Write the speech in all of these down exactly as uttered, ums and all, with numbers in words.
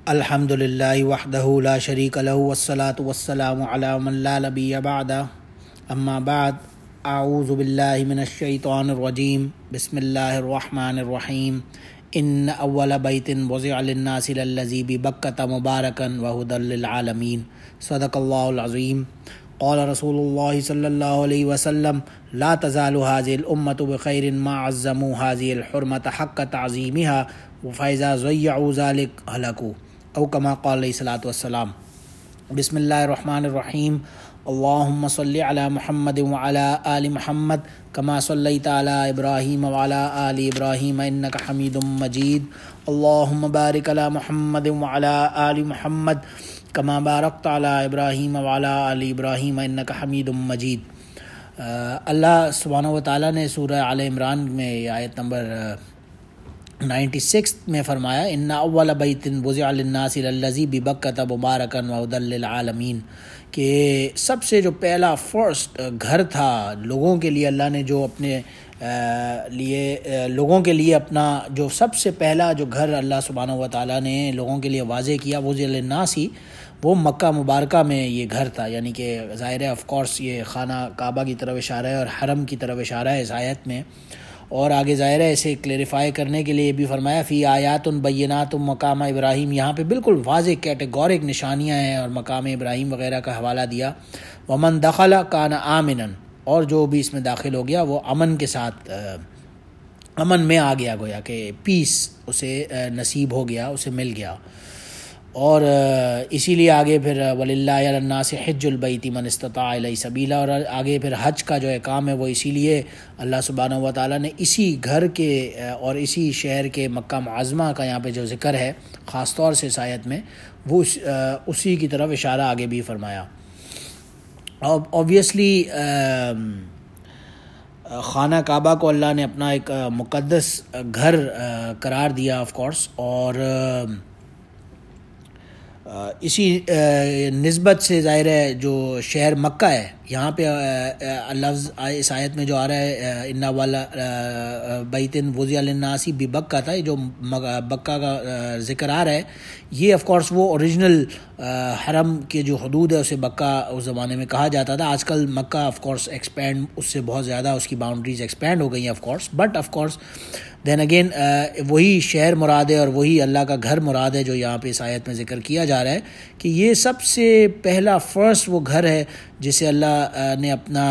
الحمد للہ وحدہ لا شریک لہ والصلاة والسلام علی من لا نبی بعدہ اما بعد اعوذ باللہ من الشیطان الرجیم بسم اللہ الرحمن الرحیم ان اول بیت وضع للناس للذی ببکۃ مبارکا وہدی للعالمین صدق اللہ العظیم قال رسول اللہ صلی اللہ علیہ وسلم لا تزال هذه الامة بخیر ما عظموا هذه الحرمة حق تعظیمها فإذا ضيعوا ذلك هلكوا او کما قال علیہ الصلوۃ والسلام۔ بسم اللہ الرحمن الرحیم اللہم صلی علی محمد وعلی آل محمد کما صلیت علی ابراہیم وعلی آل ابراہیم انک حمید مجید، اللہم بارک علی محمد وعلی آل محمد کما بارکت علی ابراہیم وعلی آل ابراہیم انک حمید مجید۔ اللہ سبحانہ و تعالیٰ نے سورہ آل عمران میں آیت نمبر نائنٹی سکس میں فرمایا ان اول بیت وضع للناس للذی ببکۃ مبارکا وہدی للعالمین، کہ سب سے جو پہلا فرسٹ گھر تھا لوگوں کے لیے، اللہ نے جو اپنے لیے لوگوں کے لیے اپنا جو سب سے پہلا جو گھر اللہ سبحانہ و تعالیٰ نے لوگوں کے لیے واضح کیا وضع للناس ہی، وہ مکہ مبارکہ میں یہ گھر تھا، یعنی کہ ظاہر ہے آف کورس یہ خانہ کعبہ کی طرف اشارہ ہے اور حرم کی طرف اشارہ ہے اس آیت میں، اور آگے ظاہر ہے اسے کلیریفائی کرنے کے لیے بھی فرمایا فی آیات بینات مقام ابراہیم، یہاں پہ بالکل واضح کیٹیگورک نشانیاں ہیں اور مقام ابراہیم وغیرہ کا حوالہ دیا۔ ومن دخل کان آمنا، اور جو بھی اس میں داخل ہو گیا وہ امن کے ساتھ امن میں آ گیا، گویا کہ پیس اسے نصیب ہو گیا، اسے مل گیا۔ اور اسی لیے آگے پھر وَلِلَّهِ عَلَى النَّاسِ حِجُّ الْبَيْتِ مَنِ اسْتَطَاعَ إِلَيْهِ سَبِيلًا، اور آگے پھر حج کا جو احکام ہے وہ اسی لیے اللہ سبحانہ و تعالیٰ نے اسی گھر کے اور اسی شہر کے مکہ معظمہ کا یہاں پہ جو ذکر ہے خاص طور سے اس آیت میں، وہ اسی کی طرف اشارہ آگے بھی فرمایا۔ اوبویسلی خانہ کعبہ کو اللہ نے اپنا ایک مقدس گھر قرار دیا آف کورس، اور اسی نسبت سے ظاہر ہے جو شہر مکہ ہے یہاں پہ لفظ اس آیت میں جو آ رہا ہے ان والا بیت وضع للناس ببکہ تھا، جو بکہ کا ذکر آ رہا ہے یہ آف کورس وہ اوریجنل حرم کے جو حدود ہے اسے بکہ اس زمانے میں کہا جاتا تھا۔ آج کل مکہ آف کورس ایکسپینڈ اس سے بہت زیادہ اس کی باؤنڈریز ایکسپینڈ ہو گئی ہیں of course, but of course then again وہی شہر مراد ہے اور وہی اللہ کا گھر مراد ہے جو یہاں پہ اس آیت میں ذکر کیا جا رہا ہے کہ یہ سب سے پہلا فرسٹ وہ گھر ہے جسے اللہ نے اپنا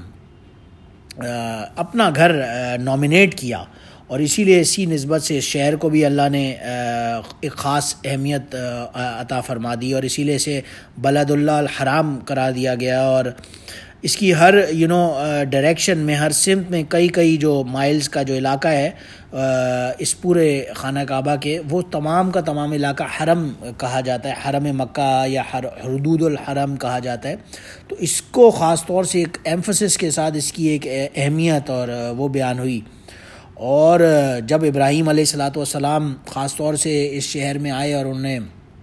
اپنا گھر نامینیٹ کیا، اور اسی لیے اسی نسبت سے اس شہر کو بھی اللہ نے ایک خاص اہمیت عطا فرما دی، اور اسی لیے اسے بلد اللہ الحرام قرار دیا گیا، اور اس کی ہر یو نو ڈائریکشن میں، ہر سمت میں کئی کئی جو مائلز کا جو علاقہ ہے اس پورے خانہ کعبہ کے، وہ تمام کا تمام علاقہ حرم کہا جاتا ہے، حرم مکہ یا حدود الحرم کہا جاتا ہے۔ تو اس کو خاص طور سے ایک ایمفسس کے ساتھ اس کی ایک اہمیت اور وہ بیان ہوئی، اور جب ابراہیم علیہ الصلوۃ والسلام خاص طور سے اس شہر میں آئے اور انہوں نے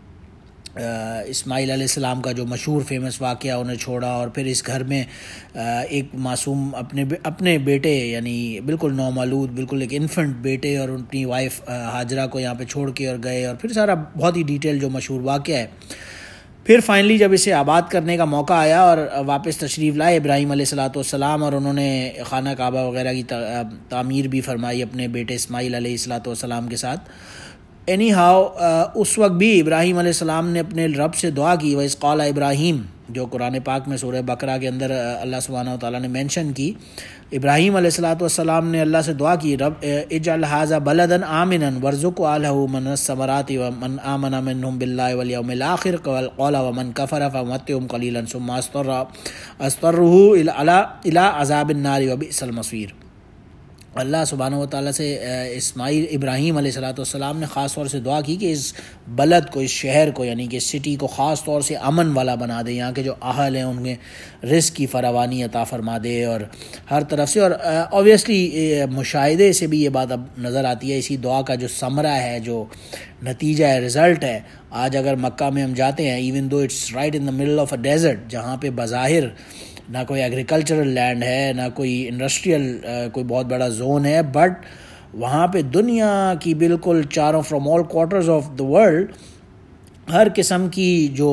اسماعیل علیہ السلام کا جو مشہور فیمس واقعہ انہیں چھوڑا، اور پھر اس گھر میں ایک معصوم اپنے اپنے بیٹے یعنی بالکل نومولود بالکل ایک انفنٹ بیٹے اور اپنی وائف ہاجرہ کو یہاں پہ چھوڑ کے اور گئے، اور پھر سارا بہت ہی ڈیٹیل جو مشہور واقعہ ہے۔ پھر فائنلی جب اسے آباد کرنے کا موقع آیا اور واپس تشریف لائے ابراہیم علیہ الصلوۃ والسلام، اور انہوں نے خانہ کعبہ وغیرہ کی تعمیر بھی فرمائی اپنے بیٹے اسماعیل علیہ الصلوۃ والسلام کے ساتھ۔ اینی ہاؤ اس وقت بھی ابراہیم علیہ السلام نے اپنے رب سے دعا کی، وَإِذْ قَالَ ابراہیم، جو قرآن پاک میں سورہ بقرہ کے اندر اللہ سبحانہ و تعالیٰ نے مینشن کی۔ ابراہیم علیہ الصلوۃ والسلام نے اللہ سے دعا کی، رب اجعل ھذا بلدا آمنا وارزق اہلہ من الثمرات ومن آمن منهم باللہ والیوم الآخر قال ومن کفر فمتعهم قلیلا ثم اضطره الی عذاب النار وبئس المصیر۔ اللہ سبحانہ و تعالیٰ سے اسماعیل ابراہیم علیہ الصلوۃ والسلام نے خاص طور سے دعا کی کہ اس بلد کو، اس شہر کو یعنی کہ اس سٹی کو خاص طور سے امن والا بنا دے، یہاں کے جو اہل ہیں ان میں رزق کی فراوانی عطا فرما دے، اور ہر طرف سے۔ اور اوبویسلی مشاہدے سے بھی یہ بات اب نظر آتی ہے، اسی دعا کا جو ثمرہ ہے، جو نتیجہ ہے، رزلٹ ہے۔ آج اگر مکہ میں ہم جاتے ہیں، even though it's right in the middle of a desert, جہاں پہ بظاہر نہ کوئی ایگریکلچرل لینڈ ہے، نہ کوئی انڈسٹریل کوئی بہت بڑا زون ہے، بٹ وہاں پہ دنیا کی بالکل چاروں from all quarters of the world ہر قسم کی جو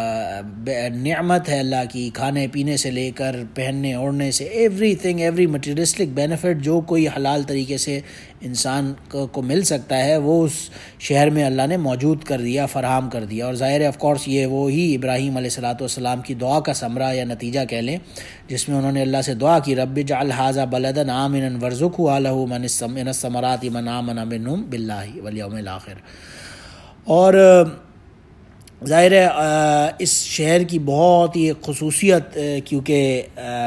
نعمت ہے اللہ کی، کھانے پینے سے لے کر پہننے اوڑھنے سے، everything, every materialistic benefit جو کوئی حلال طریقے سے انسان کو, کو مل سکتا ہے، وہ اس شہر میں اللہ نے موجود کر دیا، فراہم کر دیا۔ اور ظاہر ہے آف کورس یہ وہی ابراہیم علیہ الصلوۃ والسلام کی دعا کا ثمرہ یا نتیجہ کہہ لیں، جس میں انہوں نے اللہ سے دعا کی، رب اجعل ھذا بلدا آمنا وارزق اہلہ من الثمرات من آمن منہم باللہ والیوم الآخر۔ اور ظاہر ہے اس شہر کی بہت ہی خصوصیت کیونکہ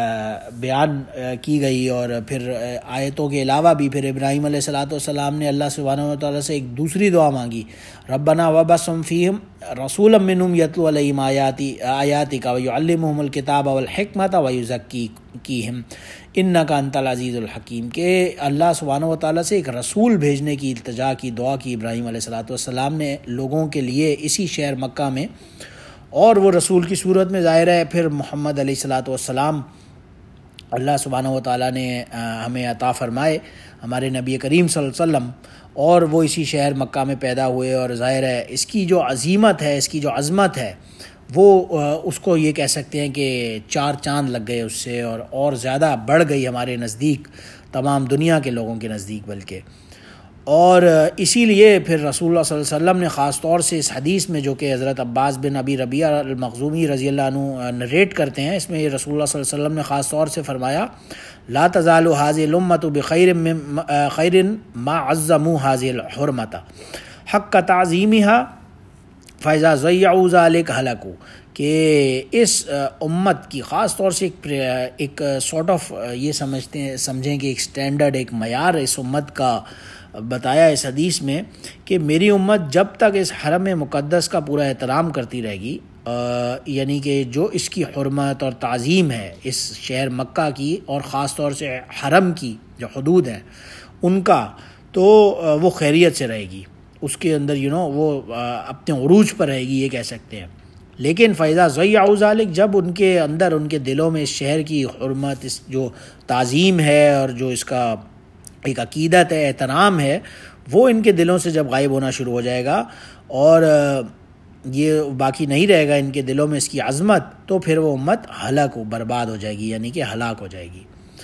بیان کی گئی، اور پھر آیتوں کے علاوہ بھی پھر ابراہیم علیہ الصلوۃ والسلام نے اللہ سبحانہ و تعالیٰ سے ایک دوسری دعا مانگی، ربنا وابعث فیہم رسولا منہم یتلو علیہم آیاتک ویعلمہم الکتاب والحکمۃ ویزکیہم انک انت العزیز الحکیم، کہ اللہ سبحانہ و تعالیٰ سے ایک رسول بھیجنے کی التجا کی، دعا کی ابراہیم علیہ الصلوۃ والسلام نے لوگوں کے لیے اسی شہر مکہ میں، اور وہ رسول کی صورت میں ظاہر ہے پھر محمد علیہ الصلوۃ والسلام اللہ سبحانہ و تعالیٰ نے ہمیں عطا فرمائے، ہمارے نبی کریم صلی اللہ علیہ وسلم، اور وہ اسی شہر مکہ میں پیدا ہوئے۔ اور ظاہر ہے اس کی جو عظیمت ہے، اس کی جو عظمت ہے، وہ اس کو یہ کہہ سکتے ہیں کہ چار چاند لگ گئے اس سے، اور اور زیادہ بڑھ گئی ہمارے نزدیک، تمام دنیا کے لوگوں کے نزدیک بلکہ۔ اور اسی لیے پھر رسول اللہ صلی اللہ علیہ وسلم نے خاص طور سے اس حدیث میں، جو کہ حضرت عباس بن ابی ربیعہ المخزومی رضی اللہ عنہ نریٹ کرتے ہیں، اس میں یہ رسول اللہ صلی اللہ علیہ وسلم نے خاص طور سے فرمایا، لا تزال هذه الامة بخير من خير ما عظموا هذه الحرمة حق تعظیمها فاذا ضيعوا ذلك هلكوا، کہ اس امت کی خاص طور سے ایک ایک سارٹ آف یہ سمجھتے ہیں سمجھیں کہ ایک سٹینڈرڈ، ایک معیار اس امت کا بتایا اس حدیث میں، کہ میری امت جب تک اس حرم مقدس کا پورا احترام کرتی رہے گی، یعنی کہ جو اس کی حرمت اور تعظیم ہے اس شہر مکہ کی، اور خاص طور سے حرم کی جو حدود ہیں ان کا، تو وہ خیریت سے رہے گی، اس کے اندر یو نو وہ اپنے عروج پر رہے گی، یہ کہہ سکتے ہیں۔ لیکن فیضا ضیعوا ذلک، جب ان کے اندر، ان کے دلوں میں اس شہر کی حرمت، اس جو تعظیم ہے اور جو اس کا ایک عقیدت ہے، احترام ہے، وہ ان کے دلوں سے جب غائب ہونا شروع ہو جائے گا، اور یہ باقی نہیں رہے گا ان کے دلوں میں اس کی عظمت، تو پھر وہ امت ہلاک ہو، برباد ہو جائے گی، یعنی کہ ہلاک ہو جائے گی۔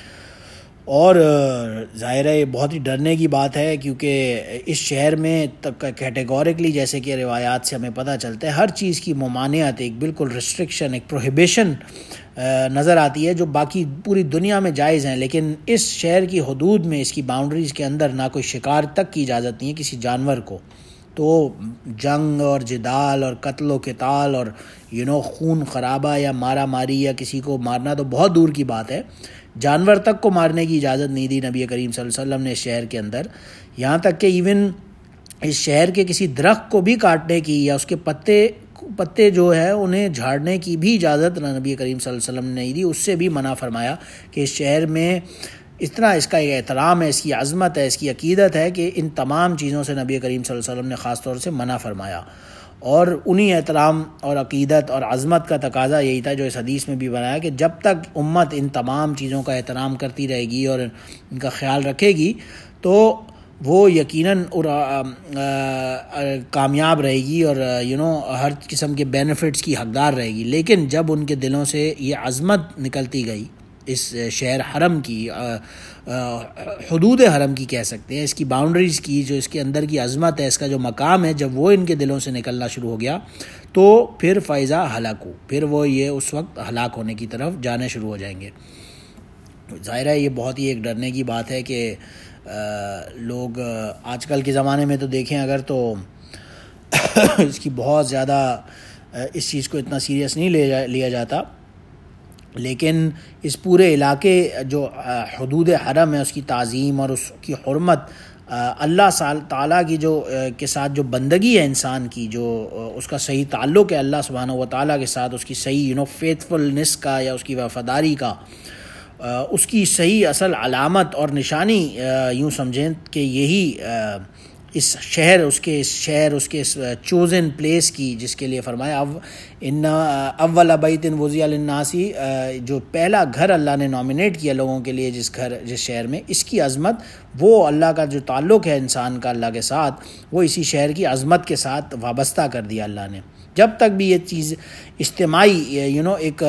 اور ظاہر ہے یہ بہت ہی ڈرنے کی بات ہے، کیونکہ اس شہر میں کیٹیگورکلی، جیسے کہ روایات سے ہمیں پتہ چلتا ہے، ہر چیز کی ممانعت، ایک بالکل ریسٹرکشن، ایک پروہیبیشن نظر آتی ہے، جو باقی پوری دنیا میں جائز ہیں، لیکن اس شہر کی حدود میں، اس کی باؤنڈریز کے اندر نہ کوئی شکار تک کی اجازت نہیں ہے کسی جانور کو، تو جنگ اور جدال اور قتل و قتال اور یو نو خون خرابہ یا مارا ماری یا کسی کو مارنا تو بہت دور کی بات ہے، جانور تک کو مارنے کی اجازت نہیں دی نبی کریم صلی اللہ علیہ وسلم نے اس شہر کے اندر، یہاں تک کہ ایون اس شہر کے کسی درخت کو بھی کاٹنے کی یا اس کے پتے پتے جو ہے انہیں جھاڑنے کی بھی اجازت نبی کریم صلی اللہ علیہ وسلم نے نہیں دی، اس سے بھی منع فرمایا کہ اس شہر میں اتنا اس کا ایک احترام ہے، اس کی عظمت ہے، اس کی عقیدت ہے، کہ ان تمام چیزوں سے نبی کریم صلی اللہ علیہ وسلم نے خاص طور سے منع فرمایا۔ اور انہی احترام اور عقیدت اور عظمت کا تقاضا یہی تھا جو اس حدیث میں بھی بنایا، کہ جب تک امت ان تمام چیزوں کا احترام کرتی رہے گی اور ان کا خیال رکھے گی، تو وہ یقیناً اور کامیاب رہے گی، اور یو نو ہر قسم کے بینیفٹس کی حقدار رہے گی۔ لیکن جب ان کے دلوں سے یہ عظمت نکلتی گئی اس شہر حرم کی، حدود حرم کی کہہ سکتے ہیں، اس کی باؤنڈریز کی، جو اس کے اندر کی عظمت ہے، اس کا جو مقام ہے، جب وہ ان کے دلوں سے نکلنا شروع ہو گیا، تو پھر فائزہ ہلاکو، پھر وہ یہ اس وقت ہلاک ہونے کی طرف جانے شروع ہو جائیں گے۔ ظاہر ہے یہ بہت ہی ایک ڈرنے کی بات ہے کہ لوگ آج کل کے زمانے میں تو دیکھیں اگر، تو اس کی بہت زیادہ اس چیز کو اتنا سیریس نہیں لیا جاتا، لیکن اس پورے علاقے جو حدود حرم ہے، اس کی تعظیم اور اس کی حرمت، اللہ تعالیٰ کی جو کے ساتھ جو بندگی ہے انسان کی، جو اس کا صحیح تعلق ہے اللہ سبحانہ و تعالیٰ کے ساتھ، اس کی صحیح یو نو فیتھفلنس کا یا اس کی وفاداری کا، اس کی صحیح اصل علامت اور نشانی یوں سمجھیں کہ یہی اس شہر اس کے اس شہر اس کے چوزن پلیس کی جس کے لیے فرمایا اب ان اول بیت وضع للناس، جو پہلا گھر اللہ نے نامینیٹ کیا لوگوں کے لیے جس گھر جس شہر میں، اس کی عظمت، وہ اللہ کا جو تعلق ہے انسان کا اللہ کے ساتھ، وہ اسی شہر کی عظمت کے ساتھ وابستہ کر دیا اللہ نے۔ جب تک بھی یہ چیز اجتماعی یو نو ایک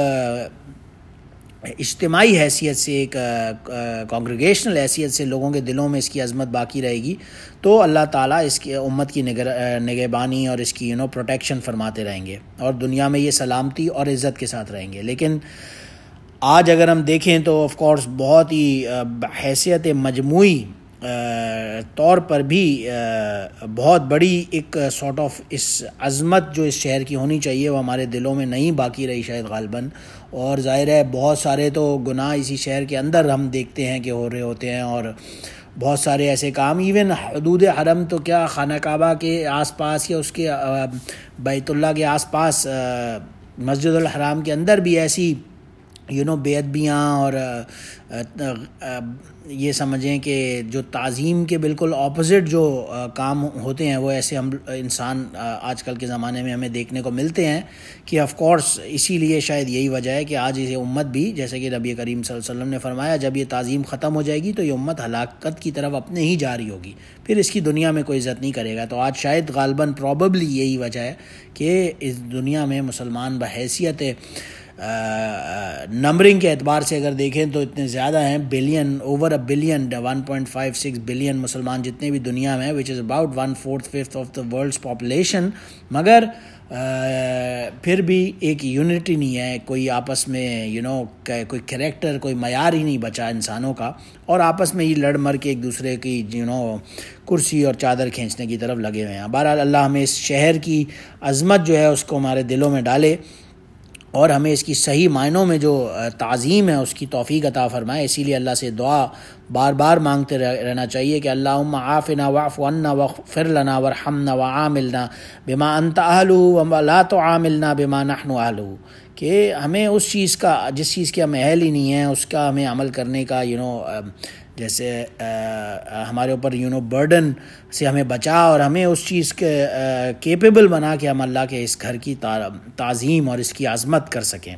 اجتماعی حیثیت سے، ایک کانگریگیشنل حیثیت سے لوگوں کے دلوں میں اس کی عظمت باقی رہے گی، تو اللہ تعالیٰ اس کی امت کی نگہبانی اور اس کی یو نو پروٹیکشن فرماتے رہیں گے، اور دنیا میں یہ سلامتی اور عزت کے ساتھ رہیں گے۔ لیکن آج اگر ہم دیکھیں تو آف کورس بہت ہی حیثیت مجموعی طور پر بھی بہت بڑی ایک سارٹ آف اس عظمت جو اس شہر کی ہونی چاہیے وہ ہمارے دلوں میں نہیں باقی رہی شاید غالباً، اور ظاہر ہے بہت سارے تو گناہ اسی شہر کے اندر ہم دیکھتے ہیں کہ ہو رہے ہوتے ہیں، اور بہت سارے ایسے کام ایون حدود حرم تو کیا خانہ کعبہ کے آس پاس یا اس کے بیت اللہ کے آس پاس مسجد الحرام کے اندر بھی ایسی یو نو بے ادبیاں اور یہ سمجھیں کہ جو تعظیم کے بالکل اپوزٹ جو کام ہوتے ہیں وہ ایسے ہم انسان آج کل کے زمانے میں ہمیں دیکھنے کو ملتے ہیں، کہ آف کورس اسی لیے شاید یہی وجہ ہے کہ آج یہ امت بھی، جیسے کہ نبی کریم صلی اللہ علیہ وسلم نے فرمایا، جب یہ تعظیم ختم ہو جائے گی تو یہ امت ہلاکت کی طرف اپنے ہی جاری ہوگی، پھر اس کی دنیا میں کوئی عزت نہیں کرے گا۔ تو آج شاید غالباً پروبیبلی یہی وجہ ہے کہ اس دنیا میں مسلمان بحیثیت نمبرنگ کے اعتبار سے اگر دیکھیں تو اتنے زیادہ ہیں، billion, over a billion, one point five six billion مسلمان جتنے بھی دنیا میں، which is about one fourth fifth of the world's population, مگر پھر بھی ایک یونٹی نہیں ہے، کوئی آپس میں یو نو کوئی کریکٹر، کوئی معیار ہی نہیں بچا انسانوں کا، اور آپس میں ہی لڑ مر کے ایک دوسرے کی یو نو کرسی اور چادر کھینچنے کی طرف لگے ہوئے ہیں۔ بہرحال اللہ ہمیں اس شہر کی عظمت جو ہے اس کو ہمارے دلوں میں ڈالے، اور ہمیں اس کی صحیح معنوں میں جو تعظیم ہے اس کی توفیق عطا فرمائے۔ اسی لیے اللہ سے دعا بار بار مانگتے رہنا چاہیے کہ اللہم عافنا واعف عنا واغفر لنا وارحمنا وعاملنا بما انت اہلہ ولا تعاملنا بما نحن اہلہ، کہ ہمیں اس چیز کا جس چیز کے ہم اہل ہی نہیں ہیں اس کا ہمیں عمل کرنے کا یو نو جیسے ہمارے اوپر یو نو برڈن سے ہمیں بچا، اور ہمیں اس چیز کے کیپیبل بنا کہ ہم اللہ کے اس گھر کی تعظیم اور اس کی عظمت کر سکیں،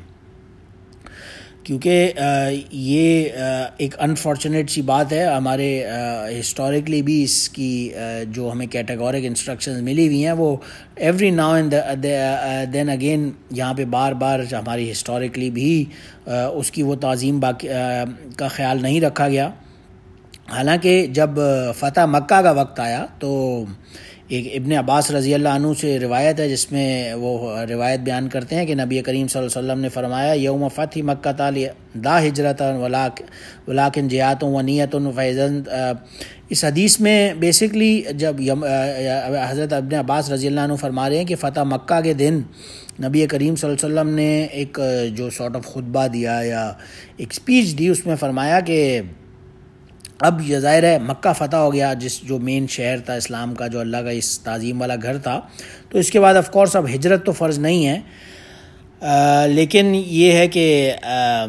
کیونکہ یہ ایک انفارچونیٹ سی بات ہے۔ ہمارے ہسٹوریکلی بھی اس کی جو ہمیں کیٹیگورک انسٹرکشنز ملی ہوئی ہیں وہ every now and then again یہاں پہ بار بار ہماری ہسٹوریکلی بھی اس کی وہ تعظیم باقی کا خیال نہیں رکھا گیا۔ حالانکہ جب فتح مکہ کا وقت آیا تو ایک ابن عباس رضی اللہ عنہ سے روایت ہے جس میں وہ روایت بیان کرتے ہیں کہ نبی کریم صلی اللہ علیہ وسلم نے فرمایا یوم فتح مکہ تعالی لا ہجرت ولاکن جہات و نیت فیضن۔ اس حدیث میں بیسکلی جب حضرت ابن عباس رضی اللہ عنہ فرما رہے ہیں کہ فتح مکہ کے دن نبی کریم صلی اللہ علیہ وسلم نے ایک جو سارٹ آف خطبہ دیا یا ایک سپیچ دی، اس میں فرمایا کہ اب یہ ظاہر ہے مکہ فتح ہو گیا، جس جو مین شہر تھا اسلام کا، جو اللہ کا اس تعظیم والا گھر تھا، تو اس کے بعد آف کورس اب ہجرت تو فرض نہیں ہے، آ, لیکن یہ ہے کہ آ,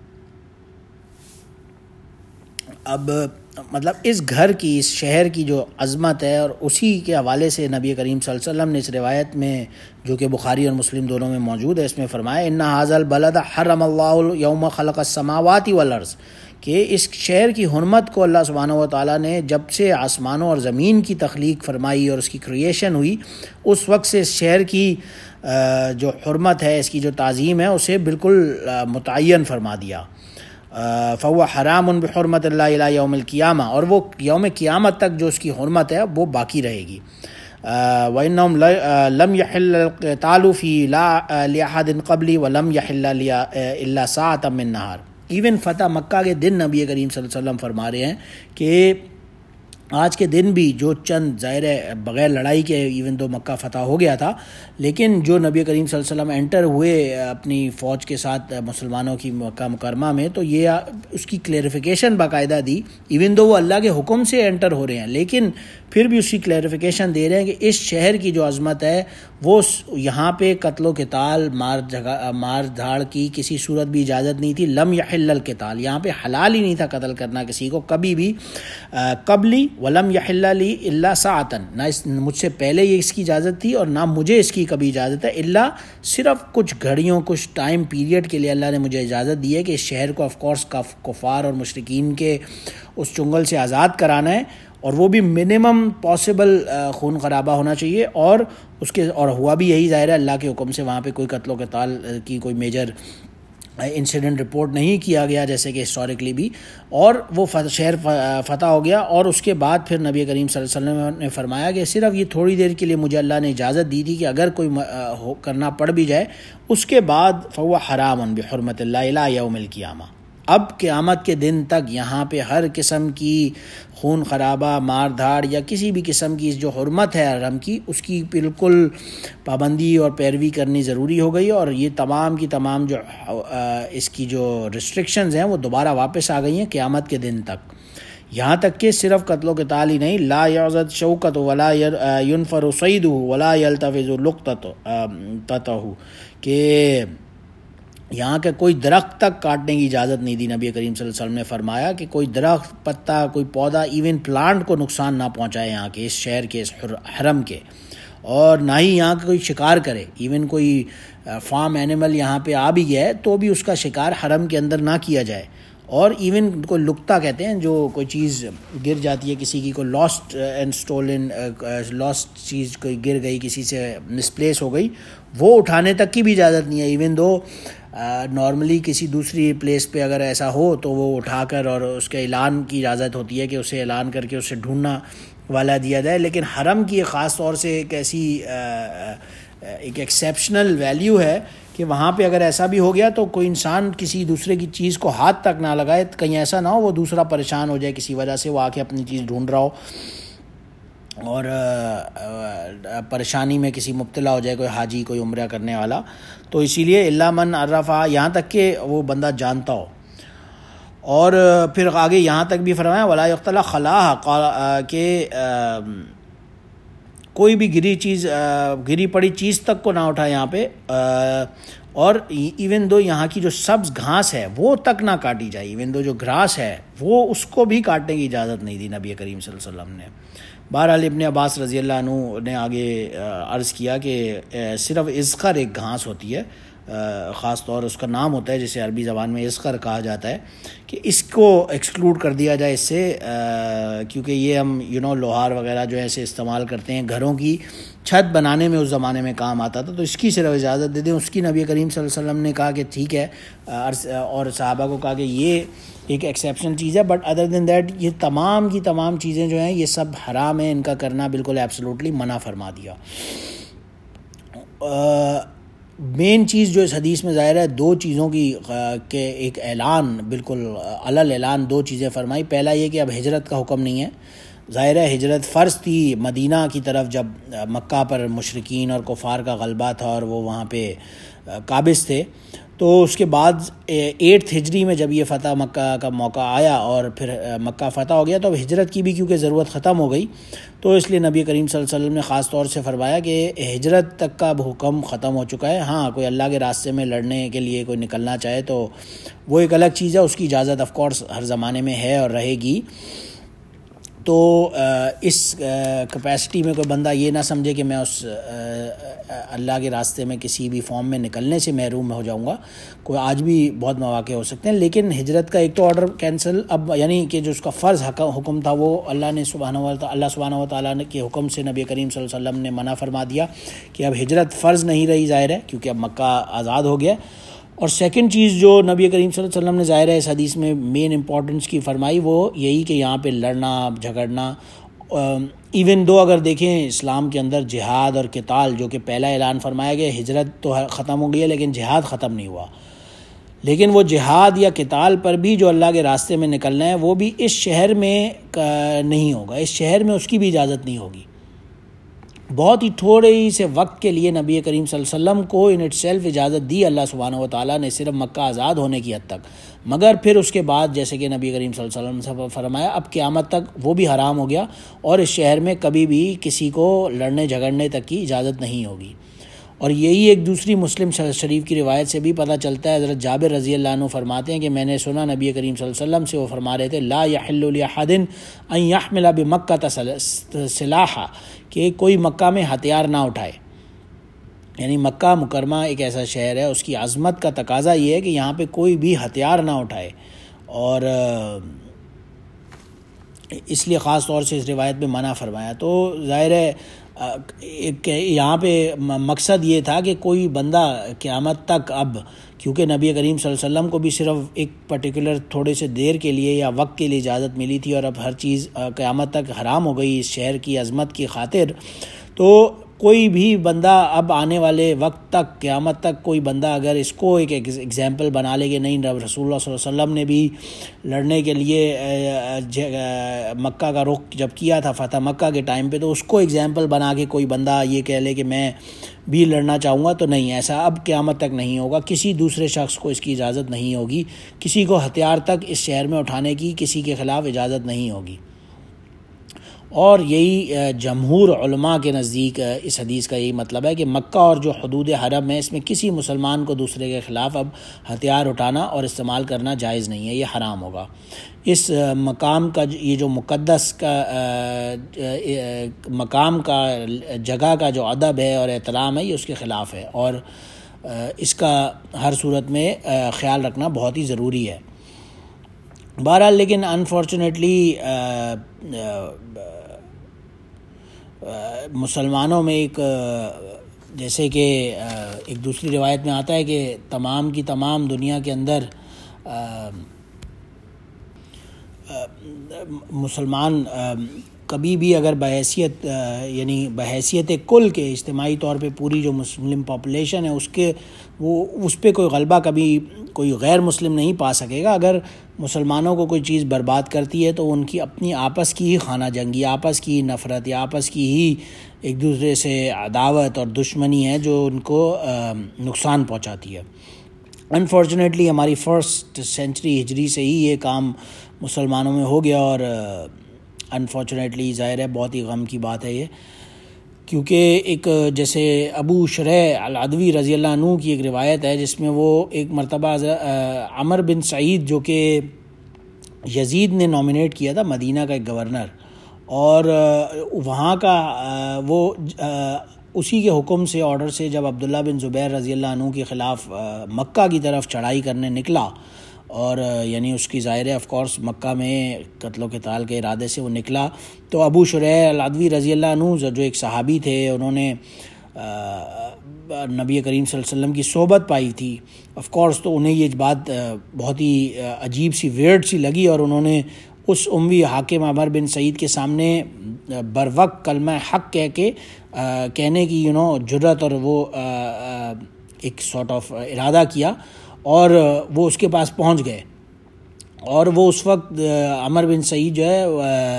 اب مطلب اس گھر کی اس شہر کی جو عظمت ہے، اور اسی کے حوالے سے نبی کریم صلی اللہ علیہ وسلم نے اس روایت میں جو کہ بخاری اور مسلم دونوں میں موجود ہے، اس میں فرمایا ان ھذا البلد حرم اللہ یوم خلق السماوات والارض، کہ اس شہر کی حرمت کو اللہ سبحانہ و تعالیٰ نے جب سے آسمانوں اور زمین کی تخلیق فرمائی اور اس کی کریشن ہوئی، اس وقت سے اس شہر کی جو حرمت ہے، اس کی جو تعظیم ہے، اسے بالکل متعین فرما دیا۔ فَهُوَ حَرَامٌ بِحُرْمَةِ اللَّهِ إِلَىٰ يَوْمِ الْقِيَامَةِ، اور وہ یوم قیامت تک جو اس کی حرمت ہے وہ باقی رہے گی۔ وَإِنَّهُمْ لَمْ يَحِلَّ الْقِتَالُ فِيهِ لَا لِأَحَدٍ قَبْلِي وَلَمْ يَحِلَّ إِلَّا سَاعَةً مِّن نَّهَارٍ۔ ایون فتح مکہ کے دن نبی کریم صلی اللہ علیہ وسلم فرما رہے ہیں کہ آج کے دن بھی جو چند ظاہر ہے بغیر لڑائی کے ایون تو مکہ فتح ہو گیا تھا، لیکن جو نبی کریم صلی اللہ علیہ وسلم انٹر ہوئے اپنی فوج کے ساتھ مسلمانوں کی مکہ مکرمہ میں، تو یہ اس کی کلیریفیکیشن باقاعدہ دی، ایون دو وہ اللہ کے حکم سے انٹر ہو رہے ہیں، لیکن پھر بھی اس کی کلیریفیکیشن دے رہے ہیں کہ اس شہر کی جو عظمت ہے وہ یہاں پہ قتل و قتال مار جگہ مار دھاڑ کی کسی صورت بھی اجازت نہیں تھی. لم یحل القتال، یہاں پہ حلال ہی نہیں تھا قتل کرنا کسی کو کبھی بھی. قبلی ولم یحل لی الا ساعتن، نہ اس مجھ سے پہلے یہ اس کی اجازت تھی اور نہ مجھے اس کی کبھی اجازت ہے. الا صرف کچھ گھڑیوں کچھ ٹائم پیریڈ کے لیے اللہ نے مجھے اجازت دی ہے کہ اس شہر کو آف کورس کفار اور مشرکین کے اس چنگل سے آزاد کرانا ہے، اور وہ بھی منیمم پاسبل خون خرابہ ہونا چاہیے. اور اس کے اور ہوا بھی یہی ظاہر ہے، اللہ کے حکم سے وہاں پہ کوئی قتل و قتال کی کوئی میجر انسیڈنٹ رپورٹ نہیں کیا گیا جیسے کہ ہسٹوریکلی بھی، اور وہ شہر فتح ہو گیا. اور اس کے بعد پھر نبی کریم صلی اللہ علیہ وسلم نے فرمایا کہ صرف یہ تھوڑی دیر کے لیے مجھے اللہ نے اجازت دی تھی کہ اگر کوئی کرنا پڑ بھی جائے اس کے بعد فہو حرام بحرمت اللہ الی یوم القیامہ. اب قیامت کے دن تک یہاں پہ ہر قسم کی خون خرابہ، مار دھاڑ یا کسی بھی قسم کی جو حرمت ہے حرم کی، اس کی بالکل پابندی اور پیروی کرنی ضروری ہو گئی. اور یہ تمام کی تمام جو اس کی جو ریسٹرکشنز ہیں وہ دوبارہ واپس آ گئی ہیں قیامت کے دن تک. یہاں تک کہ صرف قتل و قتال ہی نہیں، لا یعضد شوکت ولا ینفر صیدہ ولا یلتفظ لقطتہ، کہ یہاں کے کوئی درخت تک کاٹنے کی اجازت نہیں دی. نبی کریم صلی اللہ علیہ وسلم نے فرمایا کہ کوئی درخت، پتا، کوئی پودا، ایون پلانٹ کو نقصان نہ پہنچائے یہاں کے اس شہر کے اس حرم کے، اور نہ ہی یہاں کا کوئی شکار کرے. ایون کوئی فارم اینیمل یہاں پہ آ بھی گیا ہے تو بھی اس کا شکار حرم کے اندر نہ کیا جائے. اور ایون کوئی لقطہ کہتے ہیں جو کوئی چیز گر جاتی ہے کسی کی، کوئی لاسٹ اینڈ اسٹولن لاسٹ چیز کوئی گر گئی کسی سے مسپلیس ہو گئی، وہ اٹھانے تک کی بھی اجازت نہیں ہے. ایون دو نارملی کسی دوسری پلیس پہ اگر ایسا ہو تو وہ اٹھا کر اور اس کے اعلان کی اجازت ہوتی ہے کہ اسے اعلان کر کے اسے ڈھونڈنا والا دیا جائے. لیکن حرم کی خاص طور سے ایک ایسی ایک ایکسیپشنل ویلیو ہے کہ وہاں پہ اگر ایسا بھی ہو گیا تو کوئی انسان کسی دوسرے کی چیز کو ہاتھ تک نہ لگائے، کہیں ایسا نہ ہو وہ دوسرا پریشان ہو جائے کسی وجہ سے، وہ آ کے اپنی چیز ڈھونڈ رہا ہو اور پریشانی میں کسی مبتلا ہو جائے، کوئی حاجی، کوئی عمرہ کرنے والا. تو اسی لیے الا من عرفہ، یہاں تک کہ وہ بندہ جانتا ہو. اور پھر آگے یہاں تک بھی فرمایا ولا یقتل خلاہ، کہ کوئی بھی گری چیز گری پڑی چیز تک کو نہ اٹھا یہاں پہ. اور ایون دو یہاں کی جو سبز گھاس ہے وہ تک نہ کاٹی جائے، ایون دو جو گراس ہے وہ اس کو بھی کاٹنے کی اجازت نہیں دی نبی کریم صلی اللہ علیہ وسلم نے. بہرحال ابن عباس رضی اللہ عنہ نے آگے عرض کیا کہ صرف اذخر ایک گھاس ہوتی ہے، خاص طور اس کا نام ہوتا ہے جسے عربی زبان میں اذخر کہا جاتا ہے، کہ اس کو ایکسکلوڈ کر دیا جائے اس سے، کیونکہ یہ ہم یو نو لوہار وغیرہ جو ہے اسے استعمال کرتے ہیں گھروں کی چھت بنانے میں، اس زمانے میں کام آتا تھا، تو اس کی صرف اجازت دے دیں. اس کی نبی کریم صلی اللہ علیہ وسلم نے کہا کہ ٹھیک ہے، اور صحابہ کو کہا کہ یہ ایک ایکسیپشن چیز ہے، بٹ ادر دین دیٹ یہ تمام کی تمام چیزیں جو ہیں یہ سب حرام ہیں، ان کا کرنا بالکل ایبسولوٹلی منع فرما دیا. مین چیز جو اس حدیث میں ظاہر ہے دو چیزوں کی کہ ایک اعلان، بالکل علل اعلان دو چیزیں فرمائی. پہلا یہ کہ اب ہجرت کا حکم نہیں ہے، ظاہر ہے ہجرت فرض تھی مدینہ کی طرف جب مکہ پر مشرکین اور کفار کا غلبہ تھا اور وہ وہاں پہ قابض تھے. تو اس کے بعد ایٹھ ہجری میں جب یہ فتح مکہ کا موقع آیا اور پھر مکہ فتح ہو گیا تو اب ہجرت کی بھی کیونکہ ضرورت ختم ہو گئی، تو اس لیے نبی کریم صلی اللہ علیہ وسلم نے خاص طور سے فرمایا کہ ہجرت تک کا اب حکم ختم ہو چکا ہے. ہاں کوئی اللہ کے راستے میں لڑنے کے لیے کوئی نکلنا چاہے تو وہ ایک الگ چیز ہے، اس کی اجازت آف کورس ہر زمانے میں ہے اور رہے گی. تو اس کیپیسٹی میں کوئی بندہ یہ نہ سمجھے کہ میں اس اللہ کے راستے میں کسی بھی فارم میں نکلنے سے محروم ہو جاؤں گا. کوئی آج بھی بہت مواقع ہو سکتے ہیں، لیکن ہجرت کا ایک تو آرڈر کینسل، اب یعنی کہ جو اس کا فرض حکم تھا وہ اللہ نے سبحانہ و تعالیٰ اللہ سبحانہ و تعالیٰ کے حکم سے نبی کریم صلی اللہ علیہ وسلم نے منع فرما دیا کہ اب ہجرت فرض نہیں رہی، ظاہر ہے کیونکہ اب مکہ آزاد ہو گیا. اور سیکنڈ چیز جو نبی کریم صلی اللہ علیہ وسلم نے ظاہر ہے اس حدیث میں مین امپورٹنس کی فرمائی وہ یہی کہ یہاں پہ لڑنا جھگڑنا، ایون دو اگر دیکھیں اسلام کے اندر جہاد اور قتال جو کہ پہلا اعلان فرمایا گیا، ہجرت تو ختم ہو گئی ہے لیکن جہاد ختم نہیں ہوا. لیکن وہ جہاد یا قتال پر بھی جو اللہ کے راستے میں نکلنا ہے وہ بھی اس شہر میں نہیں ہوگا، اس شہر میں اس کی بھی اجازت نہیں ہوگی. بہت ہی تھوڑے ہی سے وقت کے لیے نبی کریم صلی اللہ علیہ وسلم کو ان اٹ سیلف اجازت دی اللہ سبحانہ و تعالیٰ نے، صرف مکہ آزاد ہونے کی حد تک، مگر پھر اس کے بعد جیسے کہ نبی کریم صلی اللہ علیہ وسلم نے فرمایا اب قیامت تک وہ بھی حرام ہو گیا، اور اس شہر میں کبھی بھی کسی کو لڑنے جھگڑنے تک کی اجازت نہیں ہوگی۔ اور یہی ایک دوسری مسلم شریف کی روایت سے بھی پتہ چلتا ہے، حضرت جابر رضی اللہ عنہ فرماتے ہیں کہ میں نے سنا نبی کریم صلی اللہ علیہ وسلم سے، وہ فرما رہے تھے لا یحل لأحد ان یحمل بمکہ سلاحا، کہ کوئی مکہ میں ہتھیار نہ اٹھائے، یعنی مکہ مکرمہ ایک ایسا شہر ہے، اس کی عظمت کا تقاضا یہ ہے کہ یہاں پہ کوئی بھی ہتھیار نہ اٹھائے، اور اس لیے خاص طور سے اس روایت میں منع فرمایا۔ تو ظاہر ہے یہاں پہ مقصد یہ تھا کہ کوئی بندہ قیامت تک، اب کیونکہ نبی کریم صلی اللہ علیہ وسلم کو بھی صرف ایک پرٹیکولر تھوڑے سے دیر کے لیے یا وقت کے لیے اجازت ملی تھی، اور اب ہر چیز قیامت تک حرام ہو گئی اس شہر کی عظمت کی خاطر، تو کوئی بھی بندہ اب آنے والے وقت تک، قیامت تک، کوئی بندہ اگر اس کو ایک ایگزامپل بنا لے کہ نہیں رسول اللہ صلی اللہ علیہ وسلم نے بھی لڑنے کے لیے مکہ کا رخ جب کیا تھا فتح مکہ کے ٹائم پہ، تو اس کو ایگزامپل بنا کے کوئی بندہ یہ کہہ لے کہ میں بھی لڑنا چاہوں گا، تو نہیں، ایسا اب قیامت تک نہیں ہوگا، کسی دوسرے شخص کو اس کی اجازت نہیں ہوگی، کسی کو ہتھیار تک اس شہر میں اٹھانے کی کسی کے خلاف اجازت نہیں ہوگی۔ اور یہی جمہور علماء کے نزدیک اس حدیث کا یہی مطلب ہے کہ مکہ اور جو حدود حرم ہے اس میں کسی مسلمان کو دوسرے کے خلاف اب ہتھیار اٹھانا اور استعمال کرنا جائز نہیں ہے، یہ حرام ہوگا۔ اس مقام کا یہ جو مقدس کا مقام کا جگہ کا جو ادب ہے اور احترام ہے، یہ اس کے خلاف ہے، اور اس کا ہر صورت میں خیال رکھنا بہت ہی ضروری ہے۔ بہرحال لیکن انفارچونیٹلی مسلمانوں میں ایک جیسے کہ ایک دوسری روایت میں آتا ہے کہ تمام کی تمام دنیا کے اندر مسلمان کبھی بھی اگر بحیثیت یعنی بحیثیت کل کے اجتماعی طور پہ پوری جو مسلم پاپولیشن ہے اس کے وہ اس پہ کوئی غلبہ کبھی کوئی غیر مسلم نہیں پا سکے گا۔ اگر مسلمانوں کو کوئی چیز برباد کرتی ہے تو ان کی اپنی آپس کی ہی خانہ جنگی، آپس کی نفرت یا آپس کی ہی ایک دوسرے سے عداوت اور دشمنی ہے جو ان کو نقصان پہنچاتی ہے۔ انفارچونیٹلی ہماری فرسٹ سینچری ہجری سے ہی یہ کام مسلمانوں میں ہو گیا، اور انفارچونیٹلی ظاہر ہے بہت ہی غم کی بات ہے یہ، کیونکہ ایک جیسے ابو شریح العدوی رضی اللہ عنہ کی ایک روایت ہے جس میں وہ ایک مرتبہ عمر بن سعید جو کہ یزید نے نامینیٹ کیا تھا، مدینہ کا ایک گورنر، اور وہاں کا وہ اسی کے حکم سے آرڈر سے جب عبداللہ بن زبیر رضی اللہ عنہ کے خلاف مکہ کی طرف چڑھائی کرنے نکلا، اور یعنی اس کی ظاہر ہے آف کورس مکہ میں قتل و قتال کے ارادے سے وہ نکلا، تو ابو شریح العدوی رضی اللہ عنہ جو ایک صحابی تھے، انہوں نے نبی کریم صلی اللہ علیہ وسلم کی صحبت پائی تھی آف کورس، تو انہیں یہ بات بہت ہی عجیب سی ویئرڈ سی لگی، اور انہوں نے اس اموی حاکم عمر بن سعید کے سامنے بروقت کلمہ حق کہہ کے کہنے کی یو نو جرت اور وہ ایک سارٹ آف ارادہ کیا، اور وہ اس کے پاس پہنچ گئے، اور وہ اس وقت عمر بن سعید جو ہے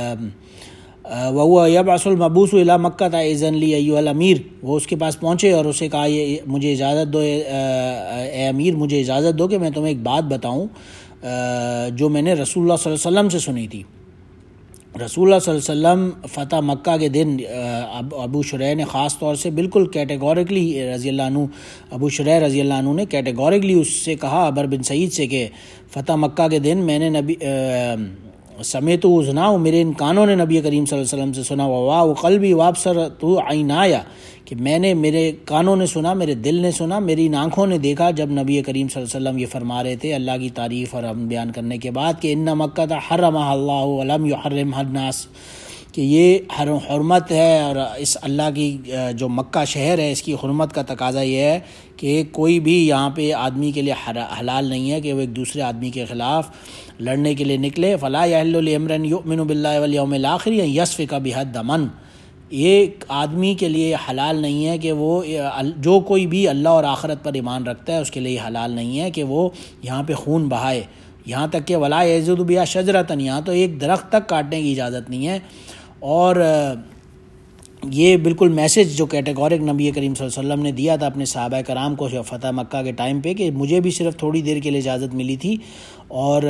وہ یبعث المبعوث الی مکہ اذن لی ایھا الامیر، وہ اس کے پاس پہنچے اور اسے کہا یہ مجھے اجازت دو اے امیر، مجھے اجازت دو کہ میں تمہیں ایک بات بتاؤں جو میں نے رسول اللہ صلی اللہ علیہ وسلم سے سنی تھی۔ رسول اللہ صلی اللہ علیہ وسلم فتح مکہ کے دن ابو شریح نے خاص طور سے بالکل کیٹیگورکلی رضی اللہ عنہ ابو شریح رضی اللہ عنہ نے کیٹیگورکلی اس سے کہا عمر بن سعید سے کہ فتح مکہ کے دن میں نے نبی سمیت و اذناہ، میرے ان کانوں نے نبی کریم صلی اللہ علیہ وسلم سے سنا، وواہ قلبی وابصرت عینایا، کہ میں نے میرے کانوں نے سنا، میرے دل نے سنا، میری آنکھوں نے دیکھا جب نبی کریم صلی اللہ علیہ وسلم یہ فرما رہے تھے اللہ کی تعریف اور ہم بیان کرنے کے بعد کہ ان مکہ حرمہ اللہ ولم یحرمها الناس، کہ یہ حرمت ہے، اور اس اللہ کی جو مکہ شہر ہے اس کی حرمت کا تقاضا یہ ہے کہ کوئی بھی یہاں پہ آدمی کے لیے حلال نہیں ہے کہ وہ ایک دوسرے آدمی کے خلاف لڑنے کے لیے نکلے۔ فلا یحل لامرئ یؤمن باللہ والیوم الآخر ان یسفک بہ دما، یہ آدمی کے لیے حلال نہیں ہے کہ وہ جو کوئی بھی اللہ اور آخرت پر ایمان رکھتا ہے اس کے لیے حلال نہیں ہے کہ وہ یہاں پہ خون بہائے، یہاں تک کہ ولا یعضد بہا شجرۃ، یہاں تو ایک درخت تک کاٹنے کی اجازت نہیں ہے۔ اور یہ بالکل میسج جو کیٹیگورک نبی کریم صلی اللہ علیہ وسلم نے دیا تھا اپنے صحابہ کرام کو فتح مکہ کے ٹائم پہ، کہ مجھے بھی صرف تھوڑی دیر کے لیے اجازت ملی تھی اور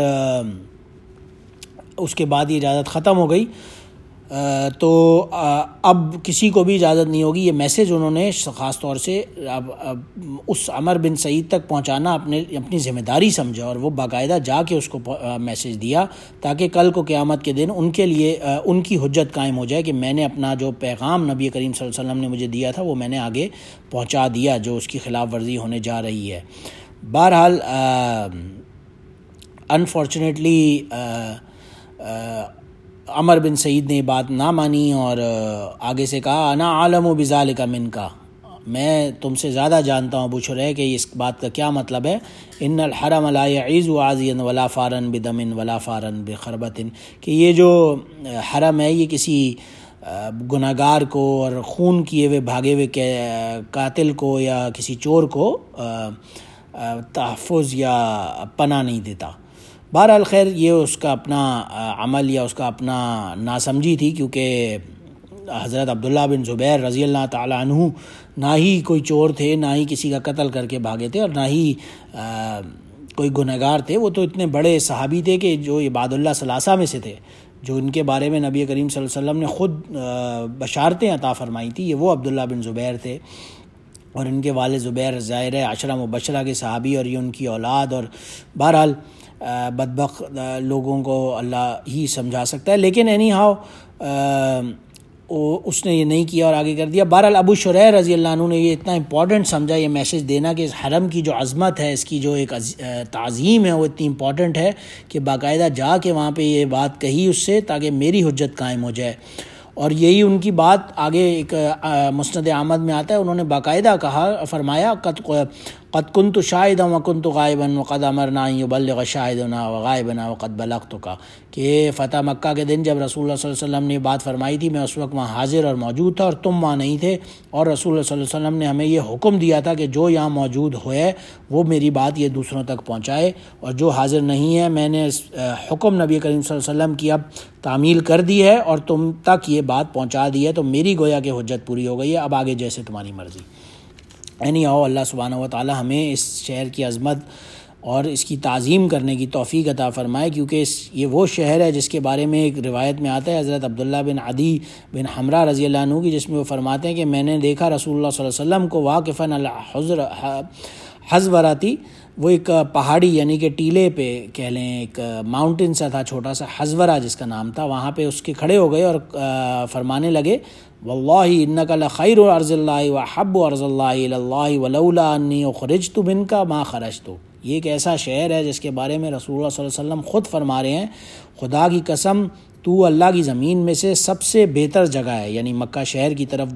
اس کے بعد یہ اجازت ختم ہو گئی، تو اب کسی کو بھی اجازت نہیں ہوگی۔ یہ میسج انہوں نے خاص طور سے اب اس عمر بن سعید تک پہنچانا اپنے اپنی ذمہ داری سمجھا، اور وہ باقاعدہ جا کے اس کو میسج دیا تاکہ کل کو قیامت کے دن ان کے لیے ان کی حجت قائم ہو جائے کہ میں نے اپنا جو پیغام نبی کریم صلی اللہ علیہ وسلم نے مجھے دیا تھا وہ میں نے آگے پہنچا دیا، جو اس کی خلاف ورزی ہونے جا رہی ہے۔ بہرحال انفارچونیٹلی عمر بن سعید نے یہ بات نہ مانی اور آگے سے کہا انا عالم و بذالک منک، میں تم سے زیادہ جانتا ہوں ابو شریح کہ اس بات کا کیا مطلب ہے۔ ان الحرم لا يعیز عازیا ولا فارا بدم ولا فارا بخربۃ، کہ یہ جو حرم ہے یہ کسی گناہ گار کو اور خون کیے ہوئے بھاگے ہوئے قاتل کو یا کسی چور کو تحفظ یا پناہ نہیں دیتا۔ بہرحال خیر یہ اس کا اپنا عمل یا اس کا اپنا ناسمجھی تھی، کیونکہ حضرت عبداللہ بن زبیر رضی اللہ تعالیٰ عنہ نہ ہی کوئی چور تھے، نہ ہی کسی کا قتل کر کے بھاگے تھے، اور نہ ہی کوئی گنہگار تھے۔ وہ تو اتنے بڑے صحابی تھے کہ جو عباد اللہ ثلاثہ میں سے تھے، جو ان کے بارے میں نبی کریم صلی اللہ علیہ وسلم نے خود بشارتیں عطا فرمائی تھی، یہ وہ عبداللہ بن زبیر تھے، اور ان کے والد زبیر ظاہر ہے عشرہ مبشرہ کے صحابی اور یہ ان کی اولاد، اور بہرحال بدبخت لوگوں کو اللہ ہی سمجھا سکتا ہے، لیکن اینی ہاؤ اس نے یہ نہیں کیا اور آگے کر دیا۔ بہرحال ابو شریح رضی اللہ عنہ نے یہ اتنا امپورٹنٹ سمجھا یہ میسج دینا کہ اس حرم کی جو عظمت ہے، اس کی جو ایک تعظیم ہے وہ اتنی امپورٹنٹ ہے کہ باقاعدہ جا کے وہاں پہ یہ بات کہی اس سے تاکہ میری حجت قائم ہو جائے، اور یہی ان کی بات آگے ایک مسند احمد میں آتا ہے، انہوں نے باقاعدہ کہا فرمایا قد قد كنت شاہدا وكنت غائبا وقد امرنا ان يبلغ شاہدنا وغائبنا وقد بلغتک، کہ فتح مکہ کے دن جب رسول اللہ صلی اللہ علیہ وسلم نے بات فرمائی تھی میں اس وقت وہاں حاضر اور موجود تھا اور تم وہاں نہیں تھے، اور رسول اللہ صلی اللہ علیہ وسلم نے ہمیں یہ حکم دیا تھا کہ جو یہاں موجود ہوئے وہ میری بات یہ دوسروں تک پہنچائے، اور جو حاضر نہیں ہے میں نے اس حکم نبی کریم صلی اللہ علیہ وسلم کی اب تعمیل کر دی ہے اور تم تک یہ بات پہنچا دی ہے، تو میری گویا کہ حجت پوری ہو گئی ہے، اب آگے جیسے تمہاری مرضی۔ اینی آؤ اللہ سبحانہ و تعالی ہمیں اس شہر کی عظمت اور اس کی تعظیم کرنے کی توفیق عطا فرمائے، کیونکہ اس یہ وہ شہر ہے جس کے بارے میں ایک روایت میں آتا ہے حضرت عبداللہ بن عدی بن حمرہ رضی اللہ عنہ کی، جس میں وہ فرماتے ہیں کہ میں نے دیکھا رسول اللہ صلی اللہ علیہ وسلم کو واقفاً الحضر حضوراتی، وہ ایک پہاڑی یعنی کہ ٹیلے پہ کہہ لیں ایک ماؤنٹین سا تھا چھوٹا سا، حضورہ جس کا نام تھا، وہاں پہ اس کے کھڑے ہو گئے اور فرمانے لگے واللہ انک لخیر ارض اللہ واحب ارض اللہ الی اللہ ولولا انی اخرجت منک ما خرجت۔ یہ ایک ایسا شہر ہے جس کے بارے میں رسول اللہ صلی اللہ علیہ وسلم خود فرما رہے ہیں خدا کی قسم تو اللہ کی زمین میں سے سب سے بہتر جگہ ہے، یعنی مکہ شہر کی طرف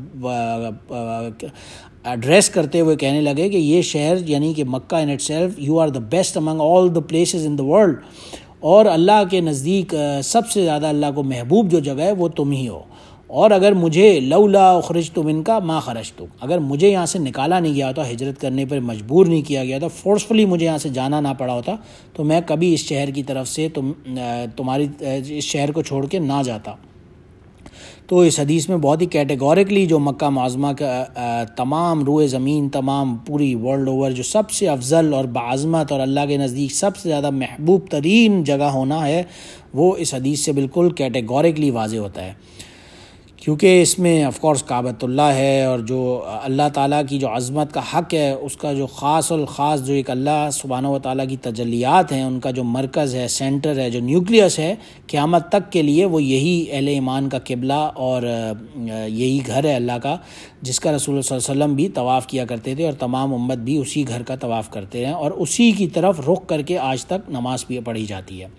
ایڈریس کرتے ہوئے کہنے لگے کہ یہ شہر یعنی کہ Mecca in itself you are the best among all the places in the world, اور اللہ کے نزدیک سب سے زیادہ اللہ کو محبوب جو جگہ ہے وہ تم ہی ہو، اور اگر مجھے لولا اخرجت منک ما خرجت، اگر مجھے یہاں سے نکالا نہیں گیا ہوتا، ہجرت کرنے پر مجبور نہیں کیا گیا تھا، فورسفلی مجھے یہاں سے جانا نہ پڑا ہوتا، تو میں کبھی اس شہر کی طرف سے تم تمہاری اس شہر کو چھوڑ کے نہ جاتا۔ تو اس حدیث میں بہت ہی کیٹیگورکلی جو مکہ معظمہ کا تمام روئے زمین، تمام پوری ورلڈ اوور جو سب سے افضل اور بعظمت اور اللہ کے نزدیک سب سے زیادہ محبوب ترین جگہ ہونا ہے، وہ اس حدیث سے بالکل کیٹیگورکلی واضح ہوتا ہے، کیونکہ اس میں آف کورس کعبۃ اللہ ہے، اور جو اللہ تعالیٰ کی جو عظمت کا حق ہے اس کا جو خاص الخاص جو ایک اللہ سبحانہ و تعالیٰ کی تجلیات ہیں ان کا جو مرکز ہے، سینٹر ہے، جو نیوکلیس ہے قیامت تک کے لیے، وہ یہی اہل ایمان کا قبلہ اور یہی گھر ہے اللہ کا، جس کا رسول اللہ صلی اللہ علیہ وسلم بھی طواف کیا کرتے تھے اور تمام امت بھی اسی گھر کا طواف کرتے ہیں، اور اسی کی طرف رخ کر کے آج تک نماز بھی پڑھی جاتی ہے۔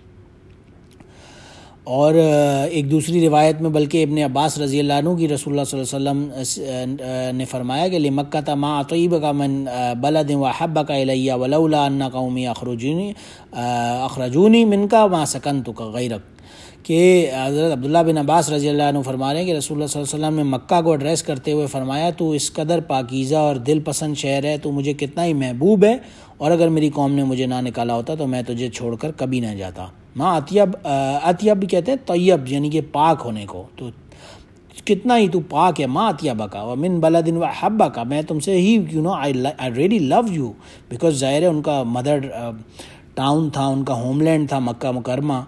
اور ایک دوسری روایت میں بلکہ ابن عباس رضی اللہ عنہ کی رسول اللہ صلی اللہ علیہ وسلم نے فرمایا کہ لمکہ ما اطیبک من بلد وحبک الی ولولا ان قومی اخرجونی اخرجونی منک ما سکنتک غیرک، کہ حضرت عبداللہ بن عباس رضی اللہ عنہ فرما رہے ہیں کہ رسول اللہ صلی اللہ علیہ وسلم نے مکہ کو ایڈریس کرتے ہوئے فرمایا تو اس قدر پاکیزہ اور دل پسند شہر ہے، تو مجھے کتنا ہی محبوب ہے، اور اگر میری قوم نے مجھے نہ نکالا ہوتا تو میں تجھے چھوڑ کر کبھی نہ جاتا۔ ماں اطیب اطیب بھی کہتے ہیں طیب یعنی کہ پاک ہونے کو، تو کتنا ہی تو پاک ہے، ما اطیبک ومن بلد وحبک، میں تم سے ہی you know I I really love you, because ظاہر ہے ان کا مدر ٹاؤن تھا، ان کا ہوم لینڈ تھا مکہ مکرمہ.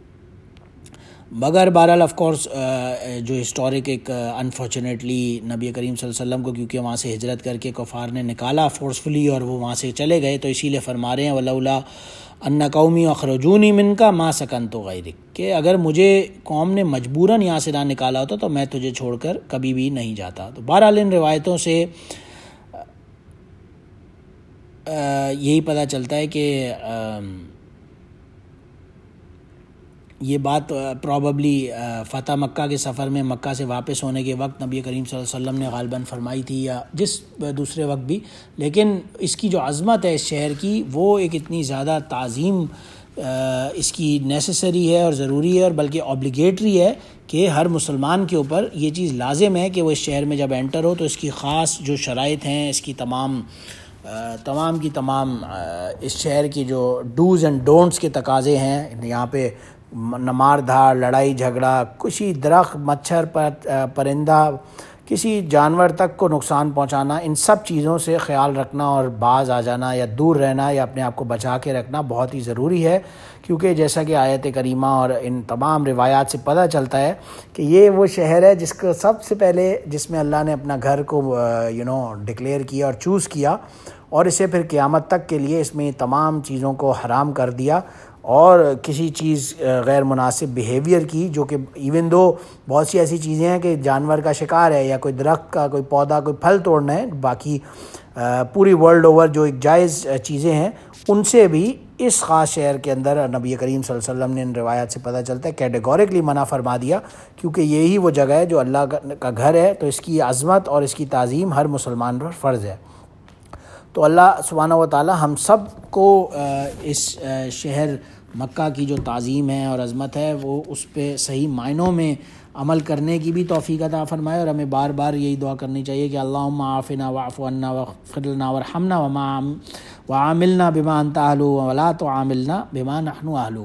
مگر بہرحال آف کورس جو ہسٹورک ایک انفارچونیٹلی نبی کریم صلی اللہ علیہ وسلم کو کیونکہ وہاں سے ہجرت کر کے کفار نے نکالا فورسفلی اور وہ وہاں سے چلے گئے، تو اسی لیے فرما رہے ہیں ولولا ان قومی اخرجونی منک ما سکنت غیرک، کہ اگر مجھے قوم نے مجبوراً یہاں سے نہ نکالا ہوتا تو میں تجھے چھوڑ کر کبھی بھی نہیں جاتا. تو بہرحال ان روایتوں سے یہی پتہ چلتا ہے کہ یہ بات پروبیبلی فتح مکہ کے سفر میں مکہ سے واپس ہونے کے وقت نبی کریم صلی اللہ علیہ وسلم نے غالباً فرمائی تھی یا جس دوسرے وقت بھی، لیکن اس کی جو عظمت ہے اس شہر کی وہ ایک اتنی زیادہ تعظیم اس کی نیسیسری ہے اور ضروری ہے، اور بلکہ اوبلیگیٹری ہے کہ ہر مسلمان کے اوپر یہ چیز لازم ہے کہ وہ اس شہر میں جب انٹر ہو تو اس کی خاص جو شرائط ہیں، اس کی تمام تمام کی تمام اس شہر کی جو ڈوز اینڈ ڈونٹس کے تقاضے ہیں، یہاں پہ نہ مار دھاڑ، لڑائی جھگڑا، کسی درخت، مچھر، پرندہ، کسی جانور تک کو نقصان پہنچانا، ان سب چیزوں سے خیال رکھنا اور باز آ جانا یا دور رہنا یا اپنے آپ کو بچا کے رکھنا بہت ہی ضروری ہے، کیونکہ جیسا کہ آیت کریمہ اور ان تمام روایات سے پتہ چلتا ہے کہ یہ وہ شہر ہے جس کو سب سے پہلے جس میں اللہ نے اپنا گھر کو یو نو ڈکلیئر کیا اور چوز کیا، اور اسے پھر قیامت تک کے لیے اس میں تمام چیزوں کو حرام کر دیا، اور کسی چیز غیر مناسب بیہیویئر کی، جو کہ ایون دو بہت سی ایسی چیزیں ہیں کہ جانور کا شکار ہے یا کوئی درخت کا کوئی پودا کوئی پھل توڑنا ہے، باقی پوری ورلڈ اوور جو ایک جائز چیزیں ہیں ان سے بھی اس خاص شہر کے اندر نبی کریم صلی اللہ علیہ وسلم نے ان روایات سے پتہ چلتا ہے کیٹیگوریکلی منع فرما دیا، کیونکہ یہی وہ جگہ ہے جو اللہ کا گھر ہے، تو اس کی عظمت اور اس کی تعظیم ہر مسلمان پر فرض ہے. تو اللہ سبحانہ و تعالی ہم سب کو اس شہر مکہ کی جو تعظیم ہے اور عظمت ہے وہ اس پہ صحیح معنوں میں عمل کرنے کی بھی توفیق عطا فرمائے، اور ہمیں بار بار یہی دعا کرنی چاہیے کہ اللہم عافنا واعف عنا واغفر لنا وارحمنا وما وعاملنا بما انت اہل ولا تعاملنا بما نحن اہل.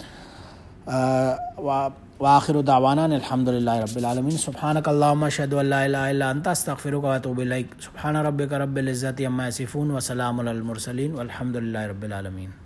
وآخر دعوانا الحمد للہ رب العالمین. سبحانک اللہم اشہد ان لا الہ الا انت استغفرک واتوب الیک. سبحان ربک رب العزۃ عما یصفون وسلام علی المرسلین والحمد للہ رب العالمین.